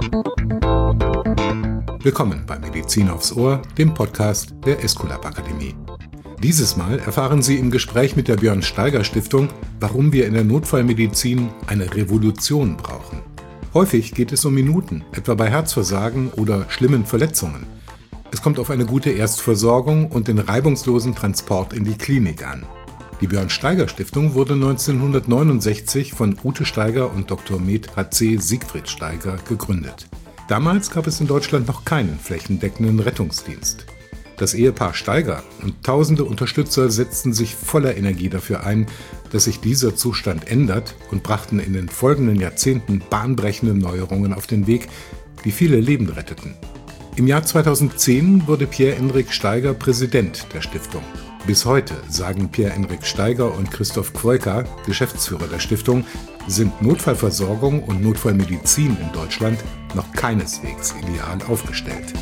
Willkommen bei Medizin aufs Ohr, dem Podcast der esculap Akademie. Dieses Mal erfahren Sie im Gespräch mit der Björn Steiger Stiftung, warum wir in der Notfallmedizin eine Revolution brauchen. Häufig geht es um Minuten, etwa bei Herzversagen oder schlimmen Verletzungen. Es kommt auf eine gute Erstversorgung und den reibungslosen Transport in die Klinik an. Die Björn Steiger Stiftung wurde 1969 von Ute Steiger und Dr. Med. H.C. Siegfried Steiger gegründet. Damals gab es in Deutschland noch keinen flächendeckenden Rettungsdienst. Das Ehepaar Steiger und tausende Unterstützer setzten sich voller Energie dafür ein, dass sich dieser Zustand ändert und brachten in den folgenden Jahrzehnten bahnbrechende Neuerungen auf den Weg, die viele Leben retteten. Im Jahr 2010 wurde Pierre-Enrik Steiger Präsident der Stiftung. Bis heute, sagen Pierre-Enrik Steiger und Christoph Quoika, Geschäftsführer der Stiftung, sind Notfallversorgung und Notfallmedizin in Deutschland noch keineswegs ideal aufgestellt.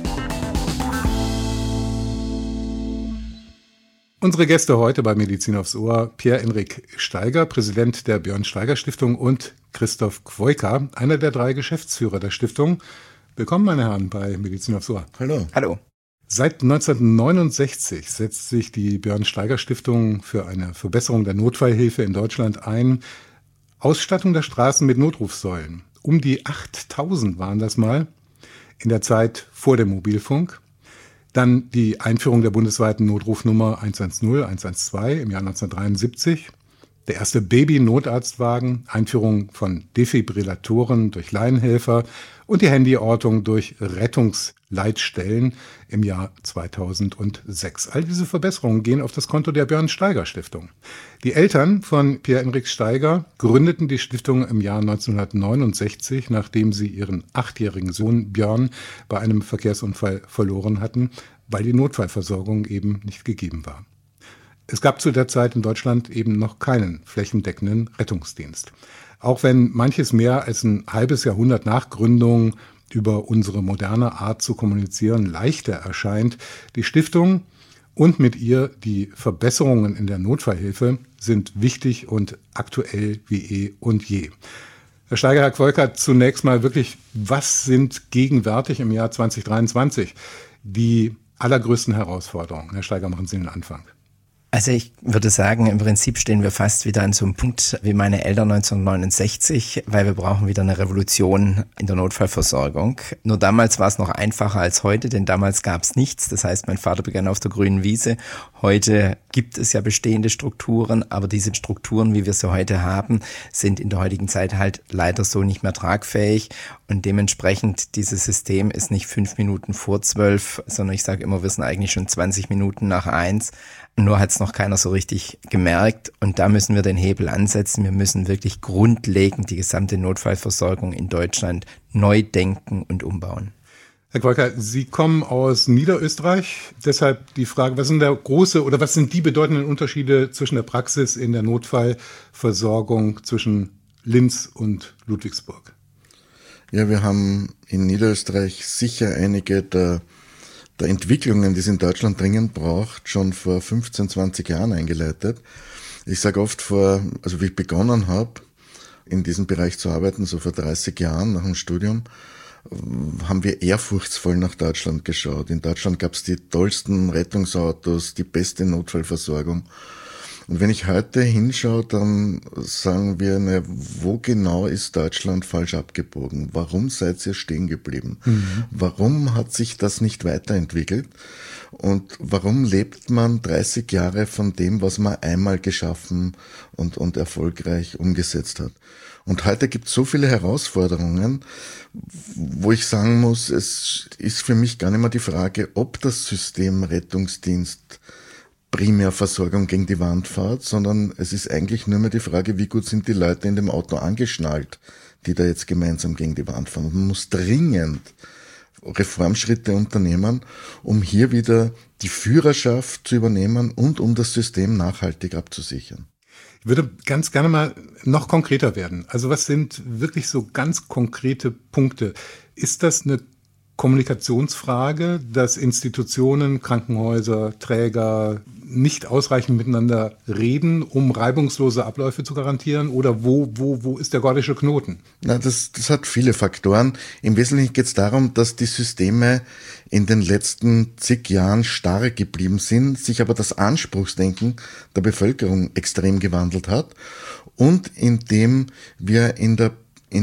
Unsere Gäste heute bei Medizin aufs Ohr: Pierre-Enrik Steiger, Präsident der Björn Steiger Stiftung, und Christoph Quoika, einer der 3 Geschäftsführer der Stiftung. Willkommen, meine Herren, bei Medizin aufs Ohr. Hallo. Hallo. Seit 1969 setzt sich die Björn Steiger Stiftung für eine Verbesserung der Notfallhilfe in Deutschland ein. Ausstattung der Straßen mit Notrufsäulen. Um die 8000 waren das mal in der Zeit vor dem Mobilfunk. Dann die Einführung der bundesweiten Notrufnummer 110, 112 im Jahr 1973. Der erste Baby-Notarztwagen, Einführung von Defibrillatoren durch Laienhelfer und die Handyortung durch Rettungsleitstellen im Jahr 2006. All diese Verbesserungen gehen auf das Konto der Björn Steiger Stiftung. Die Eltern von Pierre-Enrik Steiger gründeten die Stiftung im Jahr 1969, nachdem sie ihren 8-jährigen Sohn Björn bei einem Verkehrsunfall verloren hatten, weil die Notfallversorgung eben nicht gegeben war. Es gab zu der Zeit in Deutschland eben noch keinen flächendeckenden Rettungsdienst. Auch wenn manches mehr als ein halbes Jahrhundert nach Gründung über unsere moderne Art zu kommunizieren leichter erscheint, die Stiftung und mit ihr die Verbesserungen in der Notfallhilfe sind wichtig und aktuell wie eh und je. Herr Steiger, Herr Quoika, zunächst mal wirklich, was sind gegenwärtig im Jahr 2023 die allergrößten Herausforderungen? Herr Steiger, machen Sie den Anfang. Also ich würde sagen, im Prinzip stehen wir fast wieder an so einem Punkt wie meine Eltern 1969, weil wir brauchen wieder eine Revolution in der Notfallversorgung. Nur damals war es noch einfacher als heute, denn damals gab es nichts. Das heißt, mein Vater begann auf der grünen Wiese. Heute gibt es ja bestehende Strukturen, aber diese Strukturen, wie wir sie heute haben, sind in der heutigen Zeit halt leider so nicht mehr tragfähig. Und dementsprechend, dieses System ist nicht 5 Minuten vor 12, sondern ich sage immer, wir sind eigentlich schon 20 Minuten nach 1. Nur hat es noch keiner so richtig gemerkt, und da müssen wir den Hebel ansetzen. Wir müssen wirklich grundlegend die gesamte Notfallversorgung in Deutschland neu denken und umbauen. Herr Quoika, Sie kommen aus Niederösterreich. Deshalb die Frage, was sind die bedeutenden Unterschiede zwischen der Praxis in der Notfallversorgung zwischen Linz und Ludwigsburg? Ja, wir haben in Niederösterreich sicher einige der Entwicklungen, die es in Deutschland dringend braucht, schon vor 15, 20 Jahren eingeleitet. Ich sage oft wie ich begonnen habe, in diesem Bereich zu arbeiten, so vor 30 Jahren nach dem Studium, haben wir ehrfurchtsvoll nach Deutschland geschaut. In Deutschland gab es die tollsten Rettungsautos, die beste Notfallversorgung. Und wenn ich heute hinschaue, dann sagen wir, wo genau ist Deutschland falsch abgebogen? Warum seid ihr stehen geblieben? Warum hat sich das nicht weiterentwickelt? Und warum lebt man 30 Jahre von dem, was man einmal geschaffen und erfolgreich umgesetzt hat? Und heute gibt es so viele Herausforderungen, wo ich sagen muss, es ist für mich gar nicht mehr die Frage, ob das System Rettungsdienst Primärversorgung gegen die Wand fährt, sondern es ist eigentlich nur mehr die Frage, wie gut sind die Leute in dem Auto angeschnallt, die da jetzt gemeinsam gegen die Wand fahren. Und man muss dringend Reformschritte unternehmen, um hier wieder die Führerschaft zu übernehmen und um das System nachhaltig abzusichern. Ich würde ganz gerne mal noch konkreter werden. Also was sind wirklich so ganz konkrete Punkte? Ist das eine Kommunikationsfrage, dass Institutionen, Krankenhäuser, Träger nicht ausreichend miteinander reden, um reibungslose Abläufe zu garantieren? Oder wo ist der gordische Knoten? Na, das hat viele Faktoren. Im Wesentlichen geht es darum, dass die Systeme in den letzten zig Jahren starr geblieben sind, sich aber das Anspruchsdenken der Bevölkerung extrem gewandelt hat und indem wir in der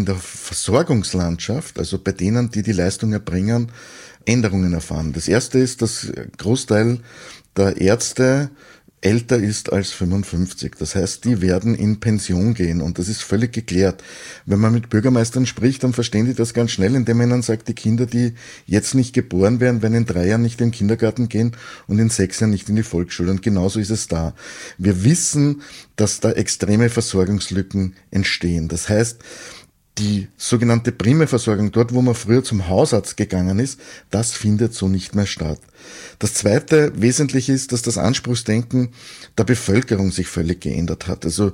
Versorgungslandschaft, also bei denen, die Leistung erbringen, Änderungen erfahren. Das erste ist, dass Großteil der Ärzte älter ist als 55. Das heißt, die werden in Pension gehen und das ist völlig geklärt. Wenn man mit Bürgermeistern spricht, dann verstehen die das ganz schnell, indem man ihnen sagt, die Kinder, die jetzt nicht geboren werden, werden in 3 Jahren nicht in den Kindergarten gehen und in 6 Jahren nicht in die Volksschule. Und genauso ist es da. Wir wissen, dass da extreme Versorgungslücken entstehen. Das heißt, die sogenannte Primärversorgung, dort wo man früher zum Hausarzt gegangen ist, das findet so nicht mehr statt. Das zweite Wesentliche ist, dass das Anspruchsdenken der Bevölkerung sich völlig geändert hat. Also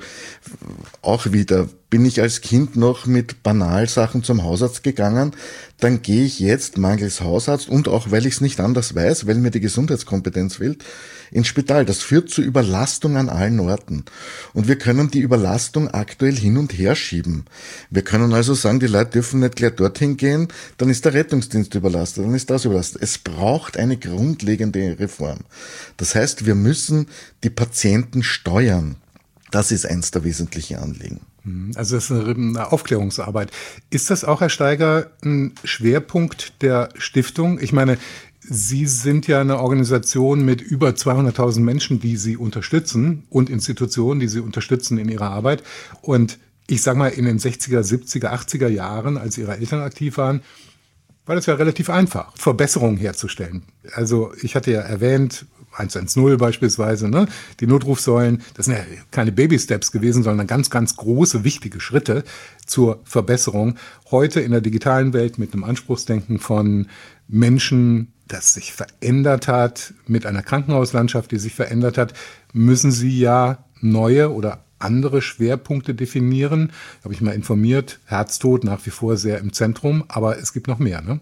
auch wieder, bin ich als Kind noch mit Banalsachen zum Hausarzt gegangen, dann gehe ich jetzt mangels Hausarzt und auch, weil ich es nicht anders weiß, weil mir die Gesundheitskompetenz fehlt, ins Spital. Das führt zu Überlastung an allen Orten. Und wir können die Überlastung aktuell hin und her schieben. Wir können also sagen, die Leute dürfen nicht gleich dorthin gehen, dann ist der Rettungsdienst überlastet, dann ist das überlastet. Es braucht eine grundlegende Reform. Das heißt, wir müssen die Patienten steuern. Das ist eins der wesentlichen Anliegen. Also das ist eine Aufklärungsarbeit. Ist das auch, Herr Steiger, ein Schwerpunkt der Stiftung? Ich meine, Sie sind ja eine Organisation mit über 200.000 Menschen, die Sie unterstützen und Institutionen, die Sie unterstützen in Ihrer Arbeit. Und ich sage mal, in den 60er, 70er, 80er Jahren, als Ihre Eltern aktiv waren, war das ja relativ einfach, Verbesserungen herzustellen. Also ich hatte ja erwähnt, 110 beispielsweise, ne? Die Notrufsäulen, das sind ja keine Baby-Steps gewesen, sondern ganz, ganz große, wichtige Schritte zur Verbesserung. Heute in der digitalen Welt mit einem Anspruchsdenken von Menschen, das sich verändert hat, mit einer Krankenhauslandschaft, die sich verändert hat, müssen Sie ja neue oder andere Schwerpunkte definieren. Habe ich mal informiert, Herztod nach wie vor sehr im Zentrum, aber es gibt noch mehr, ne?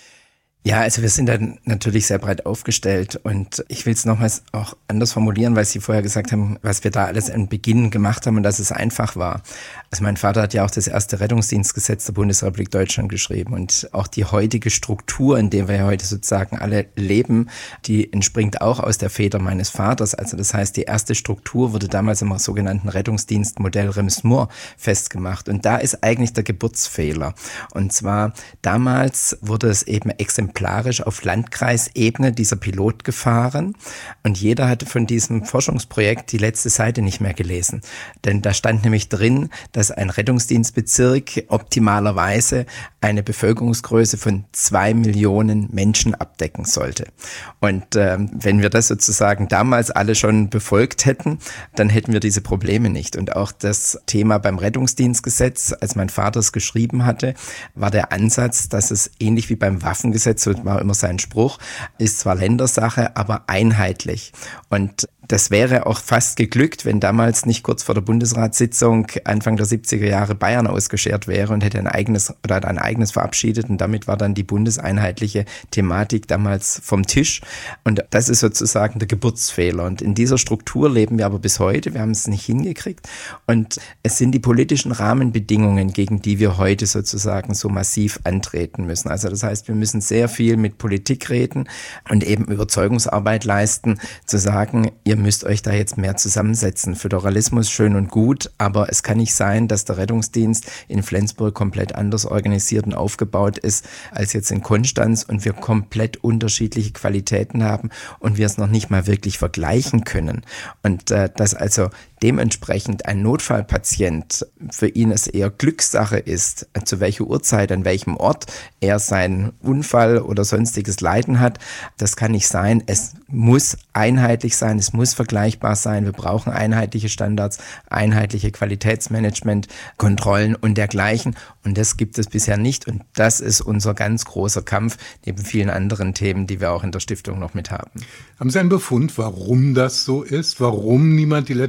Ja, also wir sind dann natürlich sehr breit aufgestellt und ich will es nochmals auch anders formulieren, weil Sie vorher gesagt haben, was wir da alles am Beginn gemacht haben und dass es einfach war. Also mein Vater hat ja auch das erste Rettungsdienstgesetz der Bundesrepublik Deutschland geschrieben und auch die heutige Struktur, in der wir ja heute sozusagen alle leben, die entspringt auch aus der Feder meines Vaters. Also das heißt, die erste Struktur wurde damals im sogenannten Rettungsdienstmodell Rems-Murr festgemacht und da ist eigentlich der Geburtsfehler. Und zwar damals wurde es eben exemplarisch auf Landkreisebene dieser Pilot gefahren und jeder hatte von diesem Forschungsprojekt die letzte Seite nicht mehr gelesen. Denn da stand nämlich drin, dass ein Rettungsdienstbezirk optimalerweise eine Bevölkerungsgröße von 2 Millionen Menschen abdecken sollte. Und wenn wir das sozusagen damals alle schon befolgt hätten, dann hätten wir diese Probleme nicht. Und auch das Thema beim Rettungsdienstgesetz, als mein Vater es geschrieben hatte, war der Ansatz, dass es ähnlich wie beim Waffengesetz, so war immer sein Spruch, ist zwar Ländersache, aber einheitlich. Und das wäre auch fast geglückt, wenn damals nicht kurz vor der Bundesratssitzung Anfang der 70er Jahre Bayern ausgeschert wäre und hätte ein eigenes verabschiedet und damit war dann die bundeseinheitliche Thematik damals vom Tisch und das ist sozusagen der Geburtsfehler und in dieser Struktur leben wir aber bis heute, wir haben es nicht hingekriegt und es sind die politischen Rahmenbedingungen, gegen die wir heute sozusagen so massiv antreten müssen. Also das heißt, wir müssen sehr viel mit Politik reden und eben Überzeugungsarbeit leisten, zu sagen, ihr müsst euch da jetzt mehr zusammensetzen. Föderalismus schön und gut, aber es kann nicht sein, dass der Rettungsdienst in Flensburg komplett anders organisiert und aufgebaut ist als jetzt in Konstanz und wir komplett unterschiedliche Qualitäten haben und wir es noch nicht mal wirklich vergleichen können. Und dass also dementsprechend ein Notfallpatient für ihn es eher Glückssache ist, zu welcher Uhrzeit, an welchem Ort er seinen Unfall oder sonstiges Leiden hat, das kann nicht sein. Es muss einheitlich sein, es muss vergleichbar sein. Wir brauchen einheitliche Standards, einheitliche Qualitätsmanagement, Kontrollen und dergleichen. Und das gibt es bisher nicht. Und das ist unser ganz großer Kampf, neben vielen anderen Themen, die wir auch in der Stiftung noch mit haben. Haben Sie einen Befund, warum das so ist? Warum niemand die letzte Seite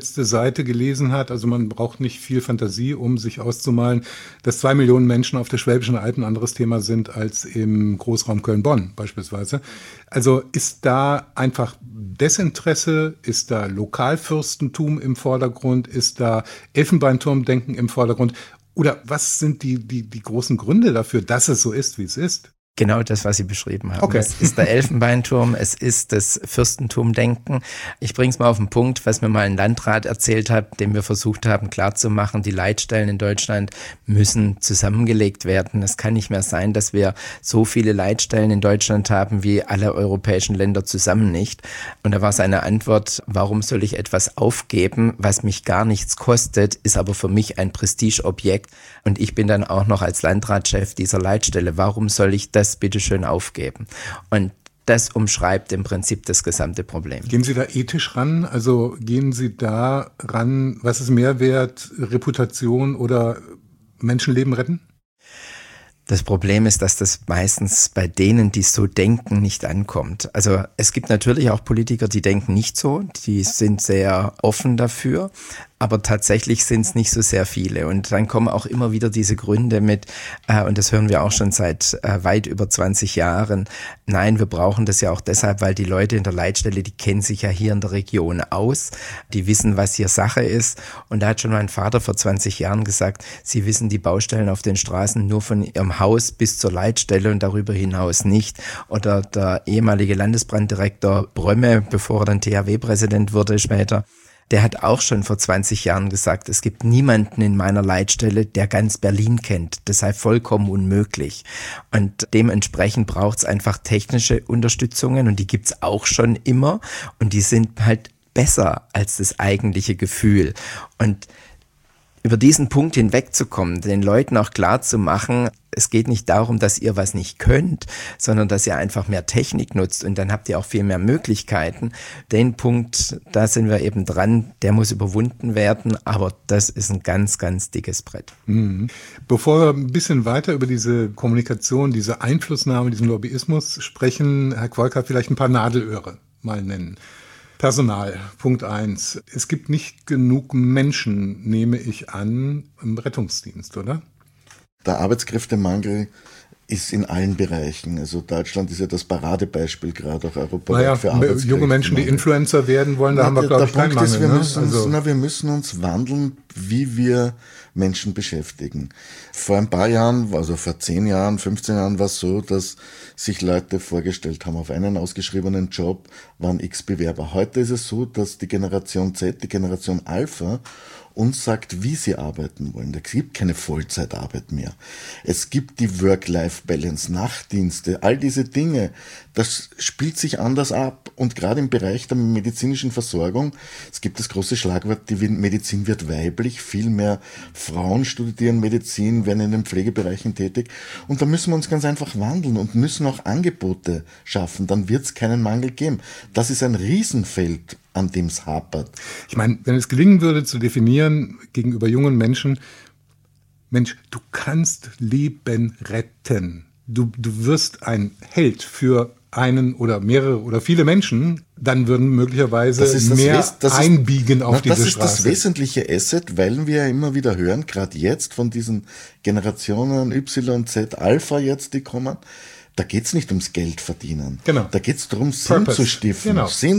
Seite gelesen hat, also man braucht nicht viel Fantasie, um sich auszumalen, dass 2 Millionen Menschen auf der Schwäbischen Alb ein anderes Thema sind als im Großraum Köln-Bonn beispielsweise. Also ist da einfach Desinteresse, ist da Lokalfürstentum im Vordergrund, ist da Elfenbeinturmdenken im Vordergrund? Oder was sind die großen Gründe dafür, dass es so ist, wie es ist? Genau das, was Sie beschrieben haben. Okay. Es ist der Elfenbeinturm, es ist das Fürstentumdenken. Ich bringe es mal auf den Punkt, was mir mal ein Landrat erzählt hat, dem wir versucht haben klarzumachen, die Leitstellen in Deutschland müssen zusammengelegt werden. Es kann nicht mehr sein, dass wir so viele Leitstellen in Deutschland haben wie alle europäischen Länder zusammen nicht. Und da war seine Antwort, warum soll ich etwas aufgeben, was mich gar nichts kostet, ist aber für mich ein Prestigeobjekt. Und ich bin dann auch noch als Landratschef dieser Leitstelle. Warum soll ich das bitteschön aufgeben? Und das umschreibt im Prinzip das gesamte Problem. Gehen Sie da ethisch ran? Also gehen Sie da ran, was ist mehr wert, Reputation oder Menschenleben retten? Das Problem ist, dass das meistens bei denen, die so denken, nicht ankommt. Also es gibt natürlich auch Politiker, die denken nicht so, die sind sehr offen dafür, aber tatsächlich sind es nicht so sehr viele. Und dann kommen auch immer wieder diese Gründe mit, und das hören wir auch schon seit weit über 20 Jahren, nein, wir brauchen das ja auch deshalb, weil die Leute in der Leitstelle, die kennen sich ja hier in der Region aus, die wissen, was hier Sache ist. Und da hat schon mein Vater vor 20 Jahren gesagt, sie wissen die Baustellen auf den Straßen nur von ihrem Haus bis zur Leitstelle und darüber hinaus nicht. Oder der ehemalige Landesbranddirektor Brömme, bevor er dann THW-Präsident wurde später, der hat auch schon vor 20 Jahren gesagt, es gibt niemanden in meiner Leitstelle, der ganz Berlin kennt. Das sei vollkommen unmöglich. Und dementsprechend braucht es einfach technische Unterstützungen und die gibt's auch schon immer und die sind halt besser als das eigentliche Gefühl. Und über diesen Punkt hinwegzukommen, den Leuten auch klar zu machen, es geht nicht darum, dass ihr was nicht könnt, sondern dass ihr einfach mehr Technik nutzt und dann habt ihr auch viel mehr Möglichkeiten. Den Punkt, da sind wir eben dran, der muss überwunden werden, aber das ist ein ganz, ganz dickes Brett. Mhm. Bevor wir ein bisschen weiter über diese Kommunikation, diese Einflussnahme, diesen Lobbyismus sprechen, Herr Quolka, vielleicht ein paar Nadelöhre mal nennen. Personal, Punkt 1. Es gibt nicht genug Menschen, nehme ich an, im Rettungsdienst, oder? Der Arbeitskräftemangel ist in allen Bereichen. Also Deutschland ist ja das Paradebeispiel gerade auch europaweit für Arbeitskräfte. Junge Menschen, die Influencer werden wollen, da haben wir, glaube ich, keinen Mangel. Wir müssen uns wandeln, wie wir Menschen beschäftigen. Vor ein paar Jahren, also vor 10 Jahren, 15 Jahren war es so, dass sich Leute vorgestellt haben, auf einen ausgeschriebenen Job waren x Bewerber. Heute ist es so, dass die Generation Z, die Generation Alpha, uns sagt, wie sie arbeiten wollen. Es gibt keine Vollzeitarbeit mehr. Es gibt die Work-Life-Balance, Nachtdienste, all diese Dinge. Das spielt sich anders ab. Und gerade im Bereich der medizinischen Versorgung, es gibt das große Schlagwort, die Medizin wird weiblich. Viel mehr Frauen studieren Medizin, werden in den Pflegebereichen tätig. Und da müssen wir uns ganz einfach wandeln und müssen auch Angebote schaffen. Dann wird es keinen Mangel geben. Das ist ein Riesenfeld, an dem es hapert. Ich meine, wenn es gelingen würde zu definieren gegenüber jungen Menschen, Mensch, du kannst Leben retten. Du wirst ein Held für einen oder mehrere oder viele Menschen, dann würden möglicherweise einbiegen auf diese Straße. Das ist das wesentliche Asset, weil wir ja immer wieder hören, gerade jetzt von diesen Generationen Y, Z, Alpha jetzt, die kommen, da geht's nicht ums Geld verdienen. Genau. Da geht's darum, Sinn zu stiften,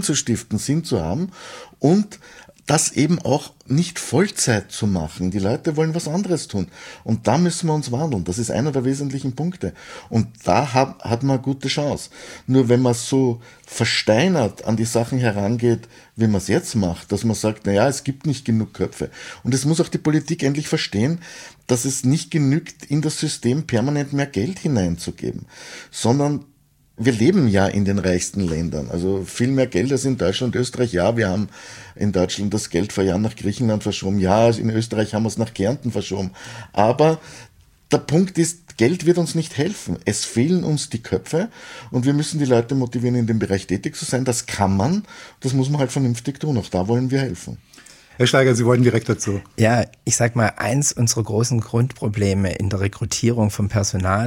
Sinn zu haben und das eben auch nicht Vollzeit zu machen. Die Leute wollen was anderes tun. Und da müssen wir uns wandeln. Das ist einer der wesentlichen Punkte. Und da hat man eine gute Chance. Nur wenn man so versteinert an die Sachen herangeht, wie man es jetzt macht, dass man sagt, naja, es gibt nicht genug Köpfe. Und es muss auch die Politik endlich verstehen, dass es nicht genügt, in das System permanent mehr Geld hineinzugeben, sondern wir leben ja in den reichsten Ländern, also viel mehr Geld als in Deutschland und Österreich. Ja, wir haben in Deutschland das Geld vor Jahren nach Griechenland verschoben. Ja, in Österreich haben wir es nach Kärnten verschoben. Aber der Punkt ist, Geld wird uns nicht helfen. Es fehlen uns die Köpfe und wir müssen die Leute motivieren, in dem Bereich tätig zu sein. Das kann man, das muss man halt vernünftig tun. Auch da wollen wir helfen. Herr Steiger, Sie wollten direkt dazu. Ja, ich sag mal, eins unserer großen Grundprobleme in der Rekrutierung von Personal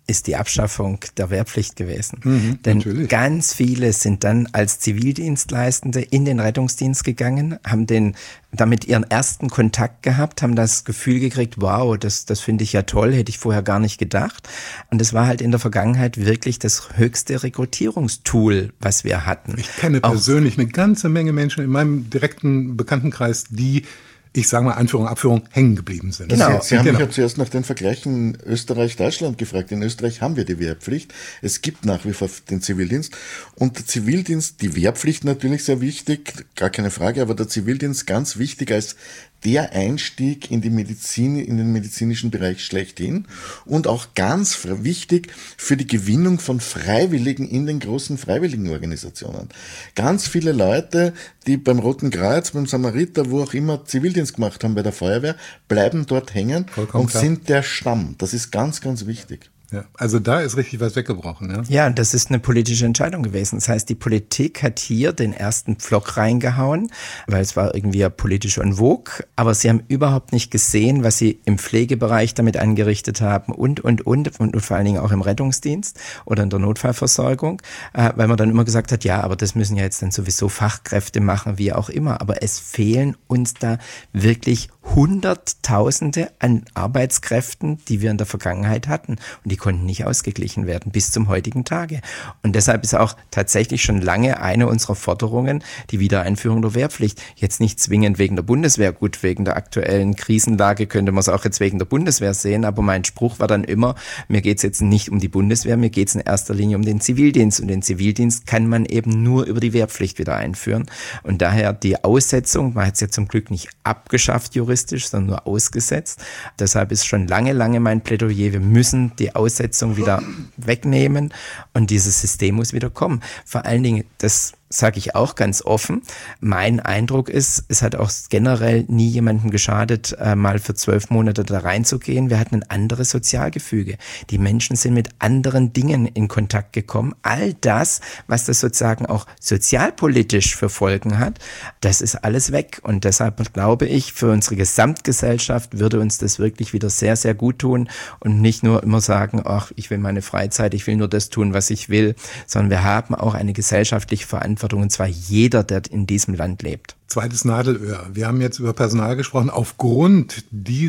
ist die Abschaffung der Wehrpflicht gewesen. Denn natürlich. ganz viele sind dann als Zivildienstleistende in den Rettungsdienst gegangen, haben damit ihren ersten Kontakt gehabt, haben das Gefühl gekriegt, wow, das finde ich ja toll, hätte ich vorher gar nicht gedacht. Und es war halt in der Vergangenheit wirklich das höchste Rekrutierungstool, was wir hatten. Ich kenne persönlich eine ganze Menge Menschen in meinem direkten Bekanntenkreis, die, ich sage mal Anführung, Abführung, hängen geblieben sind. Genau. Sie haben mich ja zuerst nach den Vergleichen Österreich-Deutschland gefragt. In Österreich haben wir die Wehrpflicht. Es gibt nach wie vor den Zivildienst. Und der Zivildienst, die Wehrpflicht natürlich sehr wichtig, gar keine Frage, aber der Zivildienst ganz wichtig als der Einstieg in die Medizin, in den medizinischen Bereich schlechthin und auch ganz wichtig für die Gewinnung von Freiwilligen in den großen Freiwilligenorganisationen. Ganz viele Leute, die beim Roten Kreuz, beim Samariter, wo auch immer Zivildienst gemacht haben bei der Feuerwehr, bleiben dort hängen und sind der Stamm. Das ist ganz, ganz wichtig. Ja, also da ist richtig was weggebrochen. Ja? Ja, das ist eine politische Entscheidung gewesen. Das heißt, die Politik hat hier den ersten Pflock reingehauen, weil es war irgendwie ja politisch en vogue, aber sie haben überhaupt nicht gesehen, was sie im Pflegebereich damit angerichtet haben und vor allen Dingen auch im Rettungsdienst oder in der Notfallversorgung, weil man dann immer gesagt hat, ja, aber das müssen ja jetzt dann sowieso Fachkräfte machen, wie auch immer, aber es fehlen uns da wirklich Hunderttausende an Arbeitskräften, die wir in der Vergangenheit hatten. Und die konnten nicht ausgeglichen werden bis zum heutigen Tage. Und deshalb ist auch tatsächlich schon lange eine unserer Forderungen die Wiedereinführung der Wehrpflicht. Jetzt nicht zwingend wegen der Bundeswehr, gut, wegen der aktuellen Krisenlage könnte man es auch jetzt wegen der Bundeswehr sehen, aber mein Spruch war dann immer, mir geht es jetzt nicht um die Bundeswehr, mir geht es in erster Linie um den Zivildienst. Und den Zivildienst kann man eben nur über die Wehrpflicht wieder einführen. Und daher die Aussetzung, man hat es ja zum Glück nicht abgeschafft juristisch, sondern nur ausgesetzt. Deshalb ist schon lange mein Plädoyer, wir müssen die Aussetzung wieder wegnehmen und dieses System muss wieder kommen. Vor allen Dingen, das sage ich auch ganz offen, mein Eindruck ist, es hat auch generell nie jemandem geschadet, mal für 12 Monate da reinzugehen. Wir hatten ein anderes Sozialgefüge. Die Menschen sind mit anderen Dingen in Kontakt gekommen. All das, was das sozusagen auch sozialpolitisch für Folgen hat, das ist alles weg. Und deshalb glaube ich, für unsere Gesamtgesellschaft würde uns das wirklich wieder sehr, sehr gut tun und nicht nur immer sagen, ach, ich will meine Freizeit, ich will nur das tun, was ich will, sondern wir haben auch eine gesellschaftliche Verantwortung, und zwar jeder, der in diesem Land lebt. Zweites Nadelöhr. Wir haben jetzt über Personal gesprochen. Aufgrund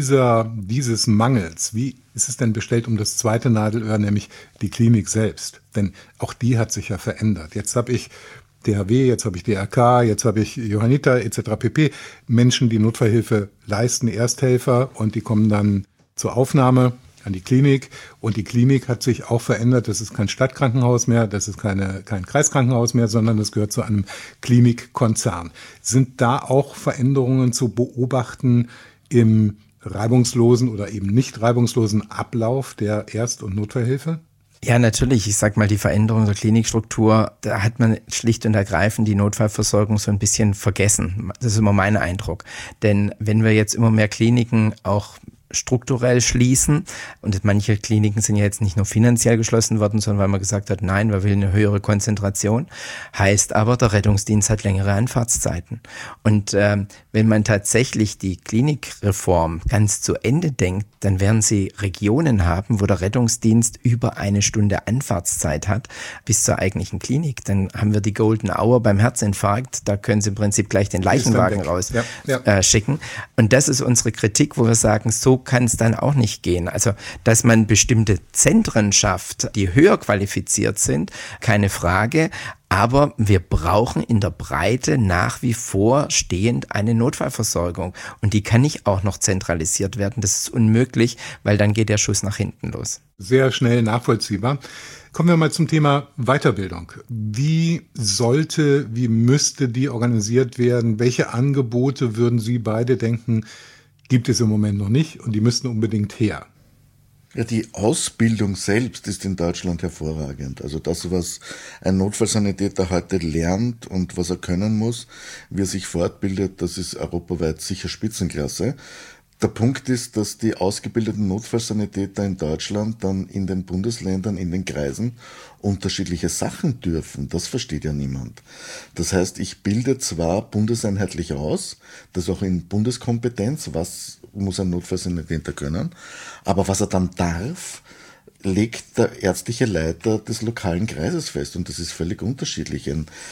dieses Mangels, wie ist es denn bestellt um das zweite Nadelöhr, nämlich die Klinik selbst? Denn auch die hat sich ja verändert. Jetzt habe ich DHW, jetzt habe ich DRK, jetzt habe ich Johanniter etc. pp. Menschen, die Notfallhilfe leisten, Ersthelfer, und die kommen dann zur Aufnahme an die Klinik, und die Klinik hat sich auch verändert. Das ist kein Stadtkrankenhaus mehr, das ist kein Kreiskrankenhaus mehr, sondern das gehört zu einem Klinikkonzern. Sind da auch Veränderungen zu beobachten im reibungslosen oder eben nicht reibungslosen Ablauf der Erst- und Notfallhilfe? Ja, natürlich. Ich sag mal, die Veränderung der Klinikstruktur, da hat man schlicht und ergreifend die Notfallversorgung so ein bisschen vergessen. Das ist immer mein Eindruck. Denn wenn wir jetzt immer mehr Kliniken auch strukturell schließen, und manche Kliniken sind ja jetzt nicht nur finanziell geschlossen worden, sondern weil man gesagt hat, nein, wir wollen eine höhere Konzentration, heißt aber, der Rettungsdienst hat längere Anfahrtszeiten. Und wenn man tatsächlich die Klinikreform ganz zu Ende denkt, dann werden Sie Regionen haben, wo der Rettungsdienst über 1 Stunde Anfahrtszeit hat bis zur eigentlichen Klinik. Dann haben wir die Golden Hour beim Herzinfarkt, da können Sie im Prinzip gleich den Leichenwagen raus schicken. Und das ist unsere Kritik, wo wir sagen, so kann es dann auch nicht gehen. Also, dass man bestimmte Zentren schafft, die höher qualifiziert sind, keine Frage. Aber wir brauchen in der Breite nach wie vor stehend eine Notfallversorgung. Und die kann nicht auch noch zentralisiert werden. Das ist unmöglich, weil dann geht der Schuss nach hinten los. Sehr schnell nachvollziehbar. Kommen wir mal zum Thema Weiterbildung. Wie müsste die organisiert werden? Welche Angebote würden Sie beide denken, gibt es im Moment noch nicht und die müssten unbedingt her? Ja, die Ausbildung selbst ist in Deutschland hervorragend. Also das, was ein Notfallsanitäter heute lernt und was er können muss, wie er sich fortbildet, das ist europaweit sicher Spitzenklasse. Der Punkt ist, dass die ausgebildeten Notfallsanitäter in Deutschland dann in den Bundesländern, in den Kreisen unterschiedliche Sachen dürfen. Das versteht ja niemand. Das heißt, ich bilde zwar bundeseinheitlich aus, das auch in Bundeskompetenz, was muss ein Notfallsanitäter können, aber was er dann darf, legt der ärztliche Leiter des lokalen Kreises fest und das ist völlig unterschiedlich.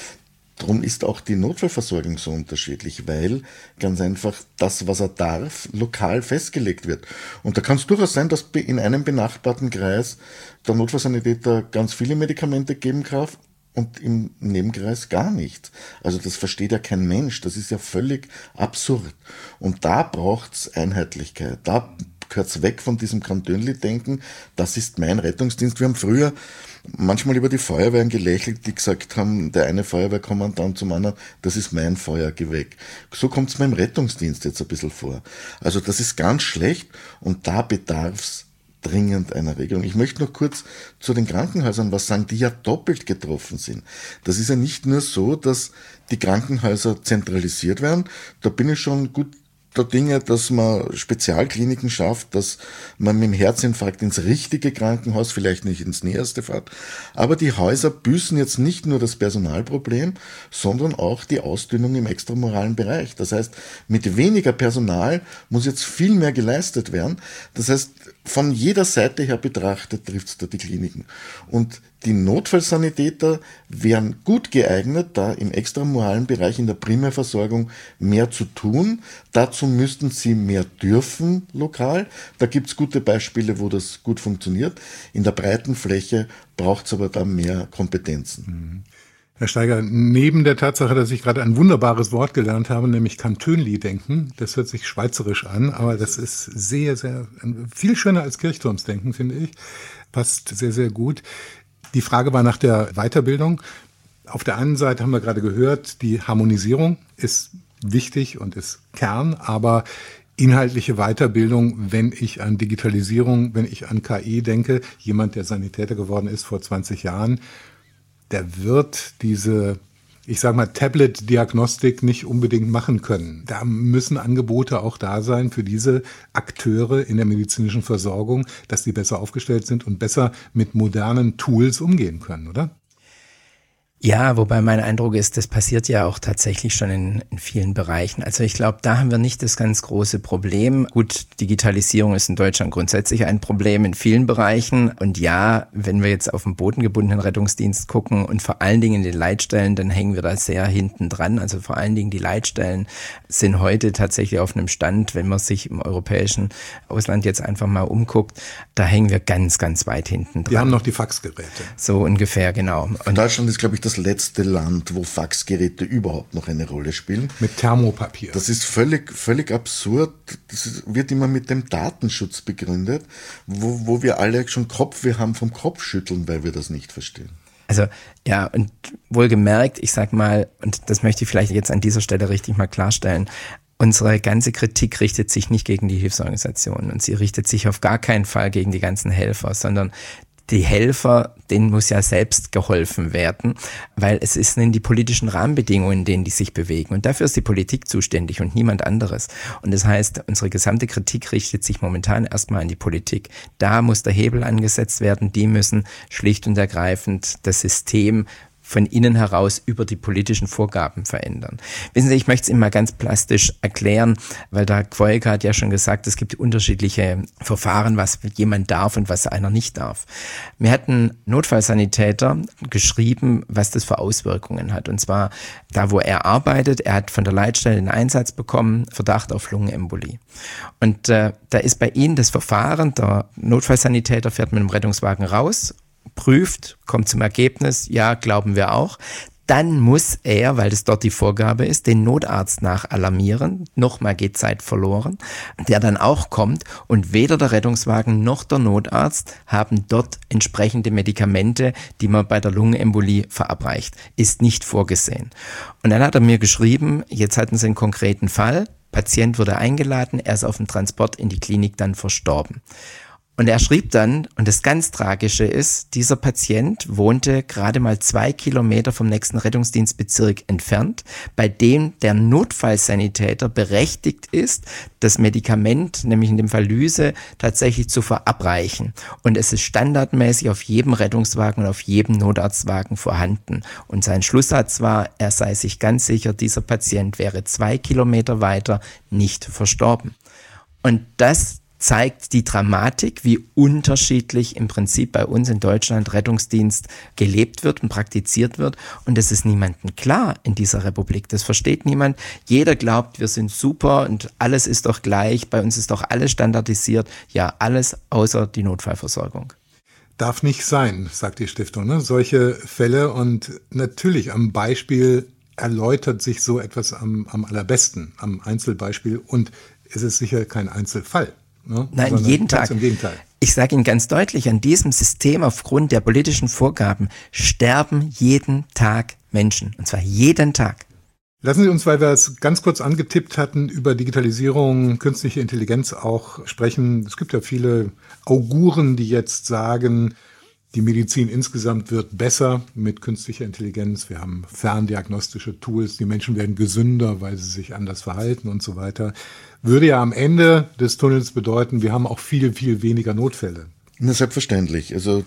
Darum ist auch die Notfallversorgung so unterschiedlich, weil ganz einfach das, was er darf, lokal festgelegt wird. Und da kann es durchaus sein, dass in einem benachbarten Kreis der Notfallsanitäter ganz viele Medikamente geben kann und im Nebenkreis gar nichts. Also das versteht ja kein Mensch, das ist ja völlig absurd. Und da braucht's Einheitlichkeit, da gehört's weg von diesem Kantönli-Denken, das ist mein Rettungsdienst. Wir haben früher manchmal über die Feuerwehren gelächelt, die gesagt haben, der eine Feuerwehrkommandant zum anderen, das ist mein Feuergeweck. So kommt's mir im Rettungsdienst jetzt ein bisschen vor. Also das ist ganz schlecht und da bedarf's dringend einer Regelung. Ich möchte noch kurz zu den Krankenhäusern was sagen, die ja doppelt getroffen sind. Das ist ja nicht nur so, dass die Krankenhäuser zentralisiert werden, da bin ich schon gut der Dinge, dass man Spezialkliniken schafft, dass man mit dem Herzinfarkt ins richtige Krankenhaus, vielleicht nicht ins näherste fährt. Aber die Häuser büßen jetzt nicht nur das Personalproblem, sondern auch die Ausdünnung im extramoralen Bereich. Das heißt, mit weniger Personal muss jetzt viel mehr geleistet werden. Das heißt, von jeder Seite her betrachtet trifft es da die Kliniken. Und die Notfallsanitäter wären gut geeignet, da im extramoralen Bereich in der Primärversorgung mehr zu tun. Dazu müssten sie mehr dürfen lokal. Da gibt's gute Beispiele, wo das gut funktioniert. In der breiten Fläche braucht's aber da mehr Kompetenzen. Herr Steiger, neben der Tatsache, dass ich gerade ein wunderbares Wort gelernt habe, nämlich Kantönli-Denken, das hört sich schweizerisch an, aber das ist sehr, sehr, viel schöner als Kirchturmsdenken, finde ich. Passt sehr, sehr gut. Die Frage war nach der Weiterbildung. Auf der einen Seite haben wir gerade gehört, die Harmonisierung ist wichtig und ist Kern, aber inhaltliche Weiterbildung, wenn ich an Digitalisierung, wenn ich an KI denke, jemand, der Sanitäter geworden ist vor 20 Jahren, der wird diese, ich sage mal, Tablet-Diagnostik nicht unbedingt machen können. Da müssen Angebote auch da sein für diese Akteure in der medizinischen Versorgung, dass die besser aufgestellt sind und besser mit modernen Tools umgehen können, oder? Ja, wobei mein Eindruck ist, das passiert ja auch tatsächlich schon in vielen Bereichen. Also ich glaube, da haben wir nicht das ganz große Problem. Gut, Digitalisierung ist in Deutschland grundsätzlich ein Problem in vielen Bereichen. Und ja, wenn wir jetzt auf den bodengebundenen Rettungsdienst gucken und vor allen Dingen in den Leitstellen, dann hängen wir da sehr hinten dran. Also vor allen Dingen die Leitstellen sind heute tatsächlich auf einem Stand, wenn man sich im europäischen Ausland jetzt einfach mal umguckt, da hängen wir ganz, ganz weit hinten dran. Wir haben noch die Faxgeräte. So ungefähr, genau. Und Deutschland ist, glaube ich, das letzte Land, wo Faxgeräte überhaupt noch eine Rolle spielen. Mit Thermopapier. Das ist völlig absurd. Das wird immer mit dem Datenschutz begründet, wo wir alle schon Kopfweh haben vom Kopfschütteln, weil wir das nicht verstehen. Also ja, und wohlgemerkt, ich sag mal, und das möchte ich vielleicht jetzt an dieser Stelle richtig mal klarstellen, unsere ganze Kritik richtet sich nicht gegen die Hilfsorganisationen und sie richtet sich auf gar keinen Fall gegen die ganzen Helfer, sondern die Helfer, denen muss ja selbst geholfen werden, weil es sind die politischen Rahmenbedingungen, in denen die sich bewegen. Und dafür ist die Politik zuständig und niemand anderes. Und das heißt, unsere gesamte Kritik richtet sich momentan erstmal an die Politik. Da muss der Hebel angesetzt werden. Die müssen schlicht und ergreifend das System von innen heraus über die politischen Vorgaben verändern. Wissen Sie, ich möchte es Ihnen mal ganz plastisch erklären, weil der Quoiker hat ja schon gesagt, es gibt unterschiedliche Verfahren, was jemand darf und was einer nicht darf. Mir hat ein Notfallsanitäter geschrieben, was das für Auswirkungen hat. Und zwar da, wo er arbeitet, er hat von der Leitstelle einen Einsatz bekommen, Verdacht auf Lungenembolie. Und da ist bei Ihnen das Verfahren, der Notfallsanitäter fährt mit dem Rettungswagen raus, prüft, kommt zum Ergebnis, ja, glauben wir auch. Dann muss er, weil das dort die Vorgabe ist, den Notarzt nachalarmieren. Nochmal geht Zeit verloren, der dann auch kommt und weder der Rettungswagen noch der Notarzt haben dort entsprechende Medikamente, die man bei der Lungenembolie verabreicht. Ist nicht vorgesehen. Und dann hat er mir geschrieben, jetzt hatten sie einen konkreten Fall, Patient wurde eingeladen, er ist auf dem Transport in die Klinik dann verstorben. Und er schrieb dann, und das ganz Tragische ist, dieser Patient wohnte gerade mal 2 Kilometer vom nächsten Rettungsdienstbezirk entfernt, bei dem der Notfallsanitäter berechtigt ist, das Medikament, nämlich in dem Fall Lyse, tatsächlich zu verabreichen. Und es ist standardmäßig auf jedem Rettungswagen und auf jedem Notarztwagen vorhanden. Und sein Schlusssatz war, er sei sich ganz sicher, dieser Patient wäre 2 Kilometer weiter nicht verstorben. Und das zeigt die Dramatik, wie unterschiedlich im Prinzip bei uns in Deutschland Rettungsdienst gelebt wird und praktiziert wird. Und das ist niemandem klar in dieser Republik. Das versteht niemand. Jeder glaubt, wir sind super und alles ist doch gleich. Bei uns ist doch alles standardisiert. Ja, alles außer die Notfallversorgung. Darf nicht sein, sagt die Stiftung, ne? Solche Fälle. Und natürlich am Beispiel erläutert sich so etwas am allerbesten, am Einzelbeispiel. Und es ist sicher kein Einzelfall. Ne? Nein, sondern jeden Tag. Im Gegenteil. Ich sage Ihnen ganz deutlich, an diesem System aufgrund der politischen Vorgaben sterben jeden Tag Menschen. Und zwar jeden Tag. Lassen Sie uns, weil wir es ganz kurz angetippt hatten, über Digitalisierung, künstliche Intelligenz auch sprechen. Es gibt ja viele Auguren, die jetzt sagen, die Medizin insgesamt wird besser mit künstlicher Intelligenz. Wir haben ferndiagnostische Tools, die Menschen werden gesünder, weil sie sich anders verhalten und so weiter. Würde ja am Ende des bedeuten, wir haben auch viel, viel weniger Notfälle. Na, selbstverständlich. Also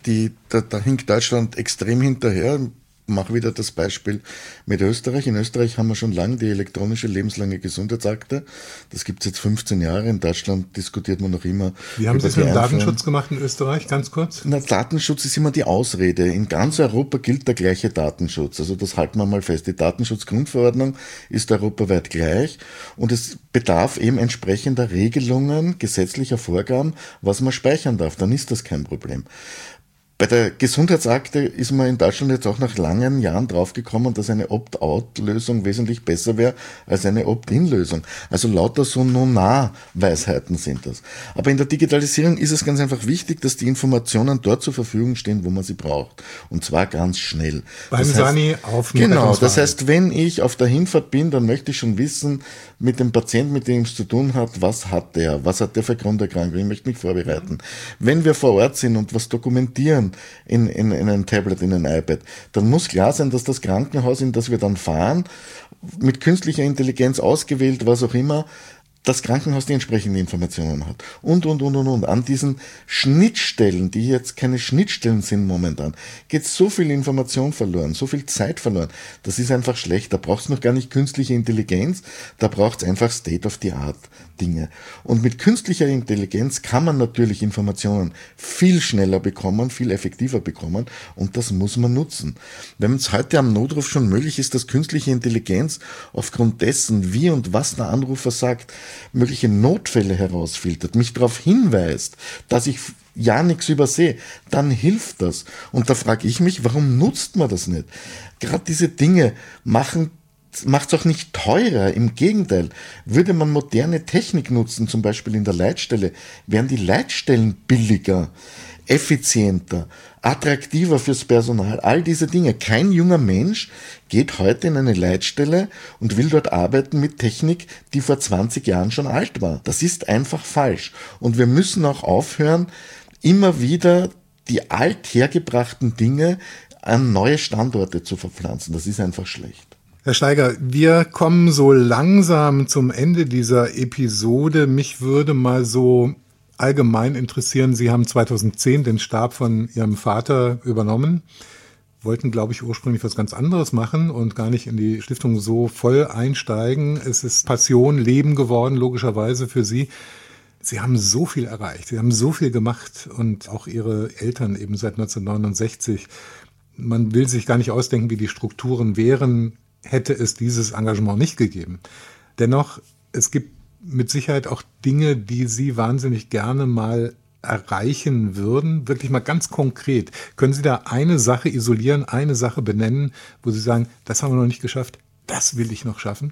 da hinkt Deutschland extrem hinterher. Mache wieder das Beispiel mit Österreich. In Österreich haben wir schon lange die elektronische lebenslange Gesundheitsakte. Das gibt es jetzt 15 Jahre. In Deutschland diskutiert man noch immer. Wie haben Sie es mit dem Datenschutz gemacht in Österreich, ganz kurz? Na, Datenschutz ist immer die Ausrede. In ganz Europa gilt der gleiche Datenschutz. Also das halten wir mal fest. Die Datenschutzgrundverordnung ist europaweit gleich und es bedarf eben entsprechender Regelungen, gesetzlicher Vorgaben, was man speichern darf. Dann ist das kein Problem. Bei der Gesundheitsakte ist man in Deutschland jetzt auch nach langen Jahren draufgekommen, dass eine Opt-out-Lösung wesentlich besser wäre als eine Opt-in-Lösung. Also lauter so Nona-Weisheiten sind das. Aber in der Digitalisierung ist es ganz einfach wichtig, dass die Informationen dort zur Verfügung stehen, wo man sie braucht. Und zwar ganz schnell. Beim Sani auf dem Genau, das heißt, wenn ich auf der Hinfahrt bin, dann möchte ich schon wissen, mit dem Patienten, mit dem es zu tun hat, was hat der für Grunderkrankung, ich möchte mich vorbereiten. Wenn wir vor Ort sind und was dokumentieren, in ein Tablet, in ein iPad, dann muss klar sein, dass das Krankenhaus, in das wir dann fahren, mit künstlicher Intelligenz ausgewählt, was auch immer, das Krankenhaus die entsprechenden Informationen hat. Und. An diesen Schnittstellen, die jetzt keine Schnittstellen sind momentan, geht so viel Information verloren, so viel Zeit verloren. Das ist einfach schlecht. Da braucht es noch gar nicht künstliche Intelligenz, da braucht es einfach State-of-the-Art Dinge. Und mit künstlicher Intelligenz kann man natürlich Informationen viel schneller bekommen, viel effektiver bekommen und das muss man nutzen. Wenn es heute am Notruf schon möglich ist, dass künstliche Intelligenz aufgrund dessen, wie und was der Anrufer sagt, mögliche Notfälle herausfiltert, mich darauf hinweist, dass ich ja nichts übersehe, dann hilft das. Und da frage ich mich, warum nutzt man das nicht? Gerade diese Dinge macht es auch nicht teurer. Im Gegenteil, würde man moderne Technik nutzen, zum Beispiel in der Leitstelle, wären die Leitstellen billiger, effizienter, attraktiver fürs Personal, all diese Dinge. Kein junger Mensch geht heute in eine Leitstelle und will dort arbeiten mit Technik, die vor 20 Jahren schon alt war. Das ist einfach falsch. Und wir müssen auch aufhören, immer wieder die althergebrachten Dinge an neue Standorte zu verpflanzen. Das ist einfach schlecht. Herr Steiger, wir kommen so langsam zum Ende dieser Episode. Mich würde mal so allgemein interessieren, Sie haben 2010 den Stab von Ihrem Vater übernommen, wollten, glaube ich, ursprünglich was ganz anderes machen und gar nicht in die Stiftung so voll einsteigen. Es ist Passion, Leben geworden, logischerweise für Sie. Sie haben so viel erreicht, Sie haben so viel gemacht und auch Ihre Eltern eben seit 1969. Man will sich gar nicht ausdenken, wie die Strukturen wären, hätte es dieses Engagement nicht gegeben. Dennoch, es gibt mit Sicherheit auch Dinge, die Sie wahnsinnig gerne mal erreichen würden, wirklich mal ganz konkret. Können Sie da eine Sache isolieren, eine Sache benennen, wo Sie sagen, das haben wir noch nicht geschafft, das will ich noch schaffen?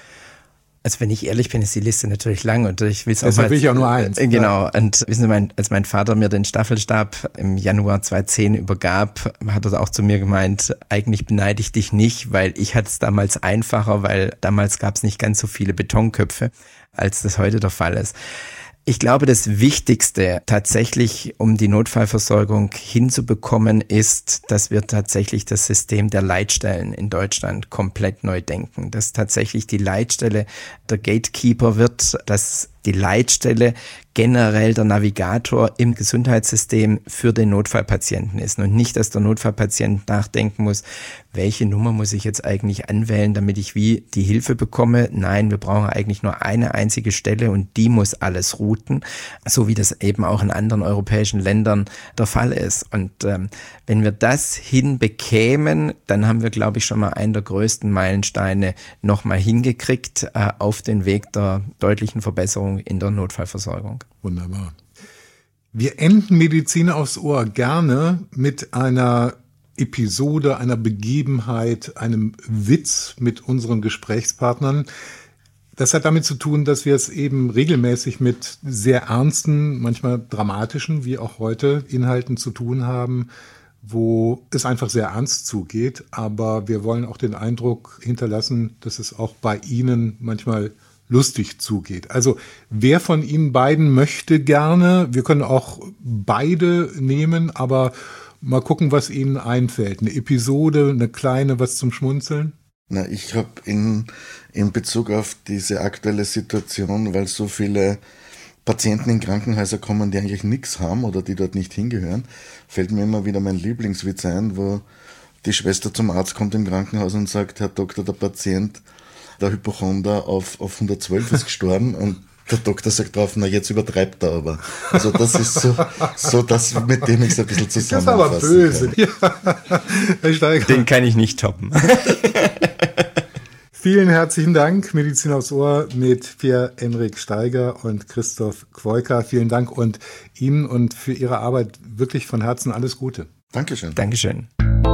Also wenn ich ehrlich bin, ist die Liste natürlich lang und ich will es auch deshalb will ich auch nur eins. Genau. Und wissen Sie, als mein Vater mir den Staffelstab im Januar 2010 übergab, hat er auch zu mir gemeint, eigentlich beneide ich dich nicht, weil ich hatte es damals einfacher, weil damals gab es nicht ganz so viele Betonköpfe, als das heute der Fall ist. Ich glaube, das Wichtigste tatsächlich, um die Notfallversorgung hinzubekommen, ist, dass wir tatsächlich das System der Leitstellen in Deutschland komplett neu denken. Dass tatsächlich die Leitstelle der Gatekeeper wird, dass die Leitstelle generell der Navigator im Gesundheitssystem für den Notfallpatienten ist und nicht, dass der Notfallpatient nachdenken muss, welche Nummer muss ich jetzt eigentlich anwählen, damit ich wie die Hilfe bekomme. Nein, wir brauchen eigentlich nur eine einzige Stelle und die muss alles routen, so wie das eben auch in anderen europäischen Ländern der Fall ist. Und wenn wir das hinbekämen, dann haben wir, glaube ich, schon mal einen der größten Meilensteine nochmal hingekriegt auf den Weg der deutlichen Verbesserung in der Notfallversorgung. Wunderbar. Wir enden Medizin aufs Ohr gerne mit einer Episode, einer Begebenheit, einem Witz mit unseren Gesprächspartnern. Das hat damit zu tun, dass wir es eben regelmäßig mit sehr ernsten, manchmal dramatischen, wie auch heute, Inhalten zu tun haben, wo es einfach sehr ernst zugeht. Aber wir wollen auch den Eindruck hinterlassen, dass es auch bei Ihnen manchmal lustig zugeht. Also wer von Ihnen beiden möchte gerne, wir können auch beide nehmen, aber mal gucken, was Ihnen einfällt. Eine Episode, eine kleine, was zum Schmunzeln? Na, ich habe in Bezug auf diese aktuelle Situation, weil so viele Patienten in Krankenhäuser kommen, die eigentlich nichts haben oder die dort nicht hingehören, fällt mir immer wieder mein Lieblingswitz ein, wo die Schwester zum Arzt kommt im Krankenhaus und sagt, Herr Doktor, der Patient, der Hypochonder auf 112 ist gestorben und der Doktor sagt drauf, na jetzt übertreibt er aber. Also das ist so das, mit dem ich es ein bisschen zusammenfassen. Das ist aber böse. Ja. Herr Steiger. Den kann ich nicht toppen. Vielen herzlichen Dank, Medizin aufs Ohr mit Pierre-Enrik Steiger und Christoph Kwoika. Vielen Dank und Ihnen und für Ihre Arbeit wirklich von Herzen alles Gute. Dankeschön. Dankeschön.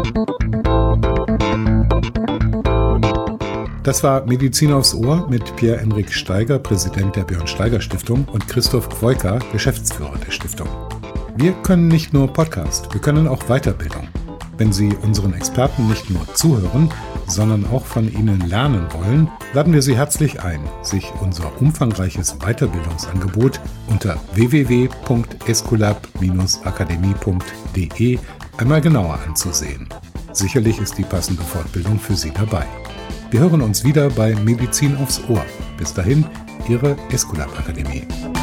Das war Medizin aufs Ohr mit Pierre-Enrik Steiger, Präsident der Björn-Steiger-Stiftung, und Christoph Kwoika, Geschäftsführer der Stiftung. Wir können nicht nur Podcast, wir können auch Weiterbildung. Wenn Sie unseren Experten nicht nur zuhören, sondern auch von ihnen lernen wollen, laden wir Sie herzlich ein, sich unser umfangreiches Weiterbildungsangebot unter www.esculap-akademie.de einmal genauer anzusehen. Sicherlich ist die passende Fortbildung für Sie dabei. Wir hören uns wieder bei Medizin aufs Ohr. Bis dahin, Ihre Esculap Akademie.